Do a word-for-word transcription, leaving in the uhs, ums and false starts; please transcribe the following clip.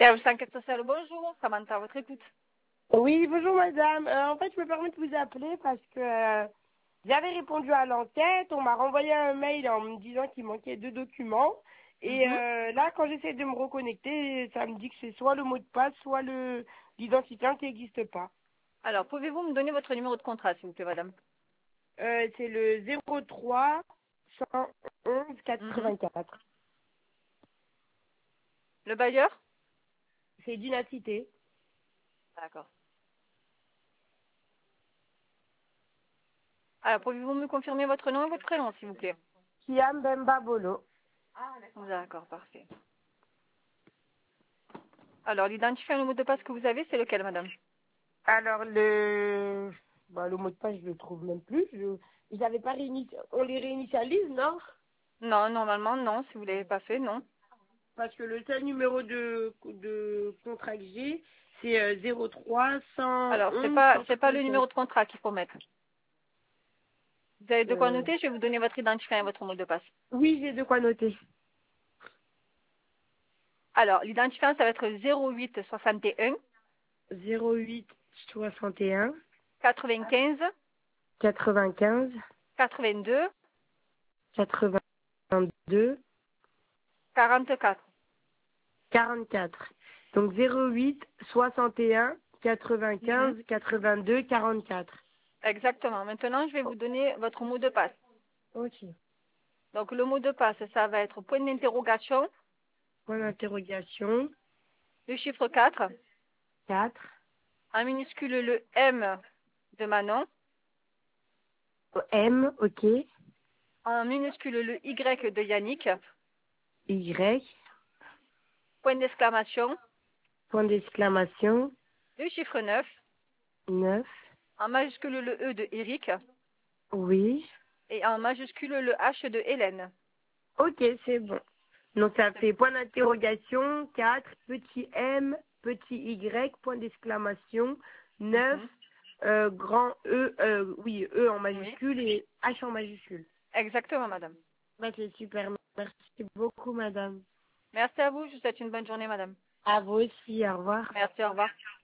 Service enquête sociale, bonjour. Samantha, à votre écoute. Oui, bonjour madame. Euh, en fait, je me permets de vous appeler parce que euh, j'avais répondu à l'enquête. On m'a renvoyé un mail en me disant qu'il manquait deux documents. Et Mhm. euh, là, quand j'essaie de me reconnecter, ça me dit que c'est soit le mot de passe, soit le l'identifiant qui n'existe pas. Alors, pouvez-vous me donner votre numéro de contrat, s'il vous plaît, madame? Euh, c'est le zéro trois cent onze Mhm. quatre-vingt-quatre. Le bailleur? C'est d'Unacité. D'accord. Alors, pouvez-vous me confirmer votre nom et votre prénom, s'il vous plaît? Kiam Bemba Bolo. D'accord, parfait. Alors, l'identifiant et le mot de passe que vous avez, c'est lequel, madame? Alors le bah, le mot de passe, je le trouve même plus. Je... Ils avaient pas réinitialisé. On les réinitialise, non? Non, normalement, non. Si vous ne l'avez pas fait, non. Parce que le seul numéro de, de contrat que j'ai, c'est euh, zéro trois Alors, c'est cent onze pas, c'est pas le cent quatre-vingt-quinze. numéro de contrat qu'il faut mettre. Vous avez de quoi Euh, noter? Je vais vous donner votre identifiant et votre mot de passe. oui, j'ai de quoi noter. Alors, l'identifiant, ça va être zéro huit soixante et un zéro huit soixante et un quatre-vingt-quinze quatre-vingt-quinze quatre-vingt-deux quatre-vingt-deux quarante-quatre. quarante-quatre. Donc zéro huit soixante et un Mhm. quatre-vingt-quinze quatre-vingt-deux quarante-quatre. Exactement. Maintenant, je vais vous donner votre mot de passe. Ok. Donc, le mot de passe, ça va être point d'interrogation, Point d'interrogation. le chiffre quatre, quatre. en minuscule le M de Manon, M, ok. en minuscule le Y de Yannick, Y. point d'exclamation, Point d'exclamation. le chiffre neuf, neuf. en majuscule le E de Eric Oui. et en majuscule le H de Hélène. Ok, c'est bon. Donc ça fait point d'interrogation, quatre, petit M, petit Y, point d'exclamation, neuf, Mhm. euh, grand E, euh, oui, E en Oui, majuscule et H en majuscule. exactement, madame. Bah, c'est super, merci beaucoup madame. Merci à vous. Je vous souhaite une bonne journée, madame. À vous aussi, au revoir. Merci, au revoir.